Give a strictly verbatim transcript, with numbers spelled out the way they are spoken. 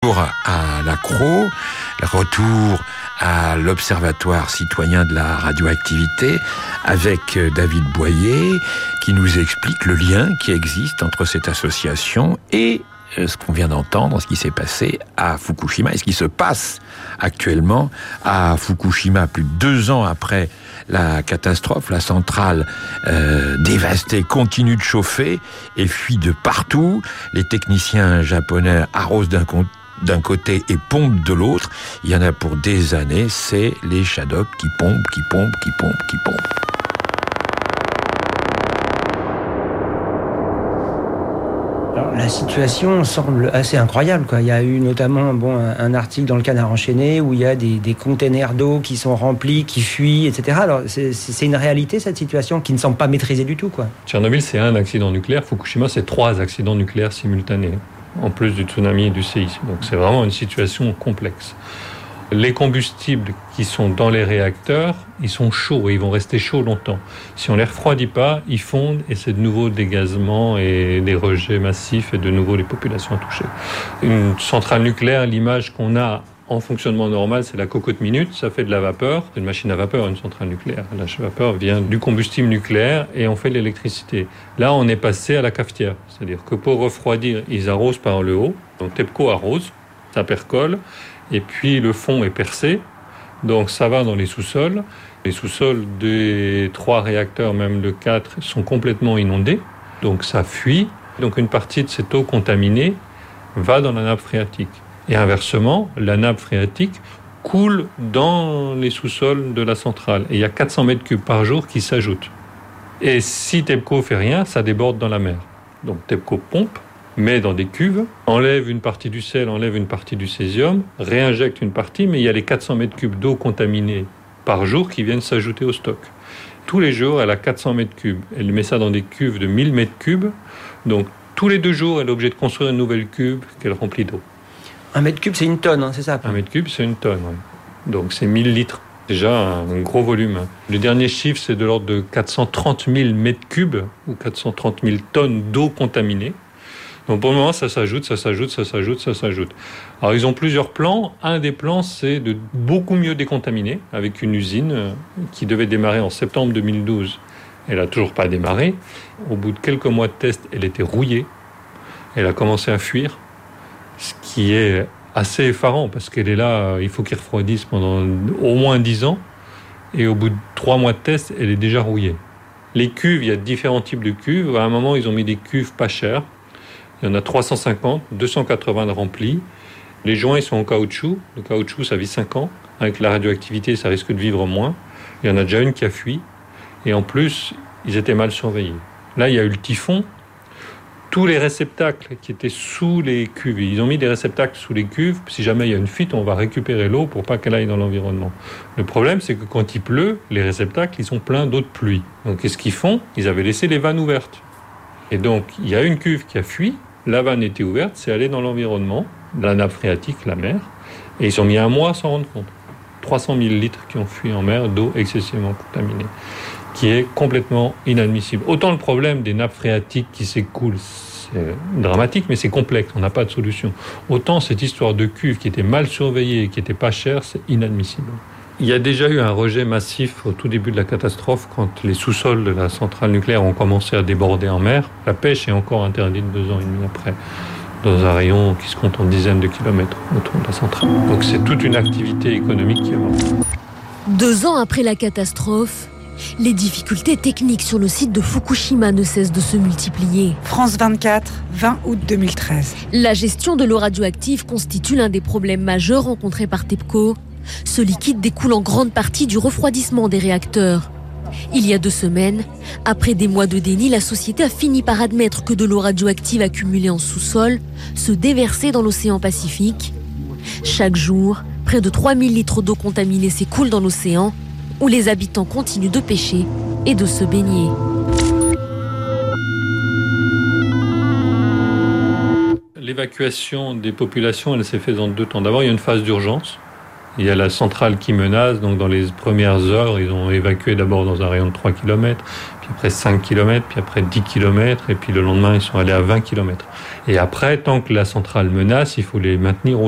retour à, à l'Accro, retour à l'Observatoire citoyen de la radioactivité avec David Boyer qui nous explique le lien qui existe entre cette association et ce qu'on vient d'entendre, ce qui s'est passé à Fukushima et ce qui se passe actuellement à Fukushima plus de deux ans après la catastrophe. La centrale euh, dévastée continue de chauffer et fuit de partout. Les techniciens japonais arrosent d'un côté d'un côté et pompe de l'autre. Il y en a pour des années, c'est les Shadok qui pompent, qui pompent, qui pompent, qui pompent. Alors, la situation semble assez incroyable, quoi. Il y a eu notamment bon, un, un article dans le Canard enchaîné où il y a des, des containers d'eau qui sont remplis, qui fuient, et cetera. Alors c'est, c'est une réalité, cette situation, qui ne semble pas maîtrisée du tout, quoi. Tchernobyl, c'est un accident nucléaire. Fukushima, c'est trois accidents nucléaires simultanés, en plus du tsunami et du séisme. Donc c'est vraiment une situation complexe. Les combustibles qui sont dans les réacteurs, ils sont chauds et ils vont rester chauds longtemps. Si on ne les refroidit pas, ils fondent et c'est de nouveau des gazements et des rejets massifs et de nouveau les populations touchées. Une centrale nucléaire, l'image qu'on a en fonctionnement normal, c'est la cocotte minute, ça fait de la vapeur. C'est une machine à vapeur, une centrale nucléaire. La vapeur vient du combustible nucléaire et on fait de l'électricité. Là, on est passé à la cafetière. C'est-à-dire que pour refroidir, ils arrosent par le haut. Donc TEPCO arrose, ça percole, et puis le fond est percé. Donc ça va dans les sous-sols. Les sous-sols des trois réacteurs, même le quatre, sont complètement inondés. Donc ça fuit. Donc une partie de cette eau contaminée va dans la nappe phréatique. Et inversement, la nappe phréatique coule dans les sous-sols de la centrale. Et il y a quatre cents mètres cubes par jour qui s'ajoutent. Et si TEPCO fait rien, ça déborde dans la mer. Donc TEPCO pompe, met dans des cuves, enlève une partie du sel, enlève une partie du césium, réinjecte une partie, mais il y a les quatre cents mètres cubes d'eau contaminée par jour qui viennent s'ajouter au stock. Tous les jours, elle a quatre cents mètres cubes. Elle met ça dans des cuves de mille mètres cubes. Donc tous les deux jours, elle est obligée de construire une nouvelle cuve qu'elle remplit d'eau. Un mètre cube, c'est une tonne, hein, c'est ça? Un mètre cube, c'est une tonne, oui. Donc c'est mille litres. Déjà un gros volume. Le dernier chiffre, c'est de l'ordre de quatre cent trente mille mètres cubes ou quatre cent trente mille tonnes d'eau contaminée. Donc pour le moment, ça s'ajoute, ça s'ajoute, ça s'ajoute, ça s'ajoute. Alors ils ont plusieurs plans. Un des plans, c'est de beaucoup mieux décontaminer avec une usine qui devait démarrer en septembre deux mille douze. Elle n'a toujours pas démarré. Au bout de quelques mois de test, elle était rouillée. Elle a commencé à fuir. Ce qui est assez effarant parce qu'elle est là, il faut qu'ils refroidissent pendant au moins dix ans. Et au bout de trois mois de test, elle est déjà rouillée. Les cuves, il y a différents types de cuves. À un moment, ils ont mis des cuves pas chères. Il y en a trois cent cinquante, deux cent quatre-vingts de remplis. Les joints, ils sont en caoutchouc. Le caoutchouc, ça vit cinq ans. Avec la radioactivité, ça risque de vivre moins. Il y en a déjà une qui a fui. Et en plus, ils étaient mal surveillés. Là, il y a eu le typhon. Tous les réceptacles qui étaient sous les cuves, ils ont mis des réceptacles sous les cuves. Si jamais il y a une fuite, on va récupérer l'eau pour pas qu'elle aille dans l'environnement. Le problème, c'est que quand il pleut, les réceptacles, ils sont pleins d'eau de pluie. Donc, qu'est-ce qu'ils font? Ils avaient laissé les vannes ouvertes. Et donc, il y a une cuve qui a fui. La vanne était ouverte, c'est allé dans l'environnement, la nappe phréatique, la mer. Et ils ont mis un mois à s'en rendre compte. trois cent mille litres qui ont fui en mer d'eau excessivement contaminée, qui est complètement inadmissible. Autant le problème des nappes phréatiques qui s'écoulent, c'est dramatique, mais c'est complexe, on n'a pas de solution. Autant cette histoire de cuve qui était mal surveillée et qui n'était pas chère, c'est inadmissible. Il y a déjà eu un rejet massif au tout début de la catastrophe, quand les sous-sols de la centrale nucléaire ont commencé à déborder en mer. La pêche est encore interdite deux ans et demi après, dans un rayon qui se compte en dizaines de kilomètres autour de la centrale. Donc c'est toute une activité économique qui est morte. Deux ans après la catastrophe, les difficultés techniques sur le site de Fukushima ne cessent de se multiplier. France vingt-quatre, vingt août deux mille treize. La gestion de l'eau radioactive constitue l'un des problèmes majeurs rencontrés par TEPCO. Ce liquide découle en grande partie du refroidissement des réacteurs. Il y a deux semaines, après des mois de déni, la société a fini par admettre que de l'eau radioactive accumulée en sous-sol se déversait dans l'océan Pacifique. Chaque jour, près de trois mille litres d'eau contaminée s'écoulent dans l'océan, où les habitants continuent de pêcher et de se baigner. L'évacuation des populations, elle s'est faite en deux temps. D'abord, il y a une phase d'urgence. Il y a la centrale qui menace, donc dans les premières heures, ils ont évacué d'abord dans un rayon de trois kilomètres, puis après cinq kilomètres, puis après dix kilomètres, et puis le lendemain, ils sont allés à vingt kilomètres. Et après, tant que la centrale menace, il faut les maintenir au